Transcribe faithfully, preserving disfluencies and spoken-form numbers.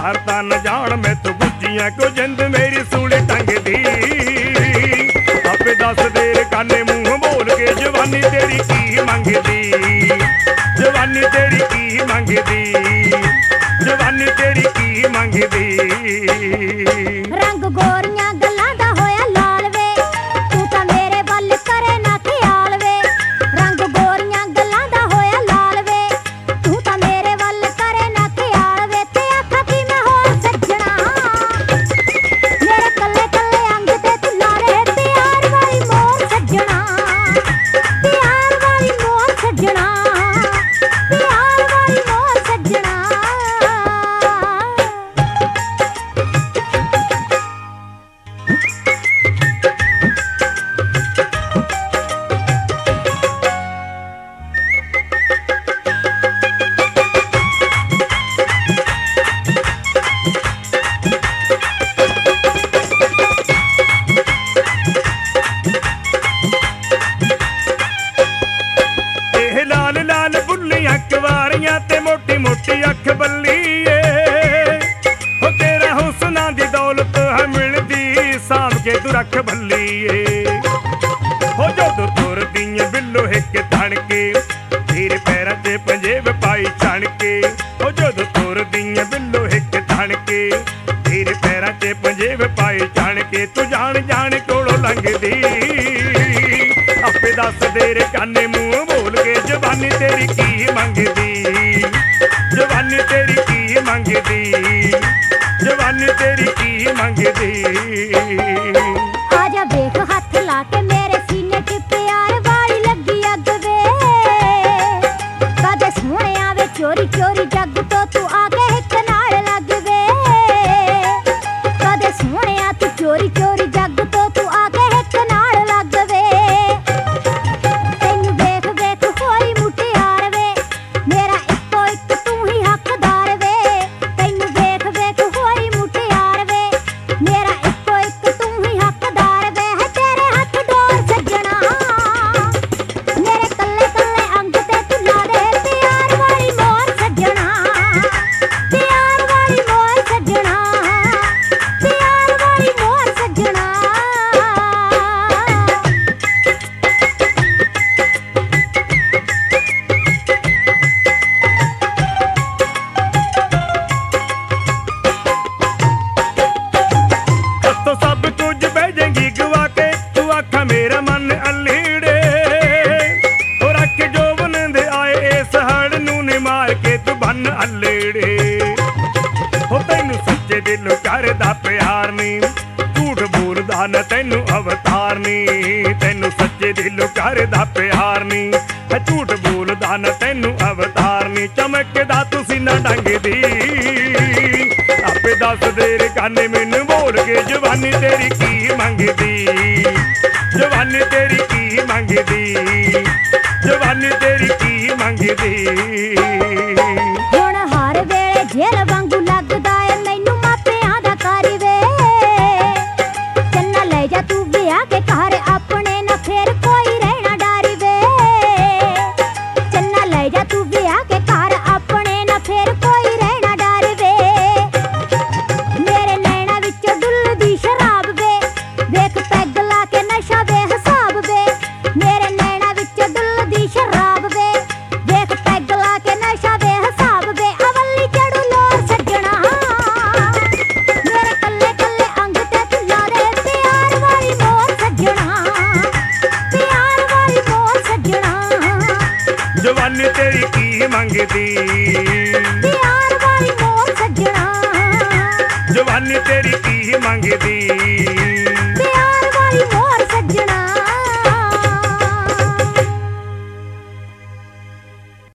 हार तां न जान मैथों गुज्जियां क्यों जिंद मेरी सूली टंगदी। आपे दस देर काने मूंह बोल के जवानी तेरी की मंगदी, जवानी तेरी की मंगदी, जवानी तेरी की मंगदी। रंग गोरियां गल्लां दा होया लाल वे, तू तां मेरे वल करे ना ख्याल वे। रंग गोरियां गल्लां दा होया लाल वे, तू तां मेरे वल करे ना ख्याल वे। ते आखा की मैं होर सज्जणा, मेरे कल्ले कल्ले अंग ते तू लारे। प्यार वाली मोर सज्जणा, प्यार वाली मोर सज्जणा, प्यार वाली मोर सज्जणा। लाल लाल बुल्लियां कवारियां ते मोटी मोटी अख बल्ली ए, हो तेरा हुस्ना दी दौलत है मिलदी साम के तू रख बल्ली ए। हो जदों तुरदियां बिल्लो हिक तण के तेरे पैरां ते पंजेब पाई छण के। हो जदों तुरदियां बिल्लो हिक तण के तेरे पैरां ते पंजेब पाई छण के। तू जान जान कोलों लंघदी, आपे दस देर काने मूंह बोल के जवानी तेरी की मंगदी, जवानी तेरी की मंगदी, जवानी तेरी की मंगदी। आजा वेख हथ ला के मेरे सीने च प्यार वाली लगी अग वे। कदे सोहणे आवे चोरी चोरी जग तो तू आके हिक नाल लग वे। कदे सोहणे आ तू चोरी चोरी जग तो तू आके हिक नाल लग वे। तैनू वेख वेख होई मुटियार वे, मेरा इक्को इक तू ही हकदार वे। तैनू वेख वेख होई मुटियार वे, मेरा इक्को इक तू ही हकदार वे। है तेरे हथ डोर सज्जणा, मेरे कल्ले कल्ले अंग ते तू ला दे। प्यार वाली मोर सज्जणा, प्यार वाली मोर सज्जणा, प्यार वाली मोर सज्जणा। तो सब कुछ भेजेंगी गवा के तू आखा मेरा मन अलीड़े। और रख जोबन दे आए इस हड़ नू ने मार के तू बन अलेड़े। हो तैनू सच्चे दिलों करदा प्यार नी, झूठ बोलदा न तैनू अवतार नी। तैनू सच्चे दिलों करदा प्यार नी, झूठ बोलदा न तैनू अवतार नी। चमकदा तू सीना डंगदी, आपे दस देर काने मैनू बोल के जवानी तेरी की मंगदी, जवानी तेरी की मंगदी, जवानी तेरी की मंगदी। हुण हर वेले झेल वांगू लगदा ए मैनू मापियां दा कर वे। चन्ना ले जा तू विआह के घर अपने ना फिर कोई रहना डर वे। चन्ना ले जा तू विआह के घर अपने ना फिर कोई रहना डर वे। मेरे नैना विचों डुलदी शराब वे, वेख पैग ला के नशा बेहिसाब वे। मेरे नैना विचों डुलदी शराब वे, वेख पैग ला के नशा बेहिसाब वे। अवली चढ़ू लोर सज्जणा, मेरे कल्ले कल्ले अंग ते तू ला दे। प्यार वाली मोर सज्जणा, प्यार वाली मोर सज्जणा, जवानी तेरी की मंगदी, प्यार वाली मोर सज्जणा, जवानी तेरी की मंगदी। प्यार वाली मोर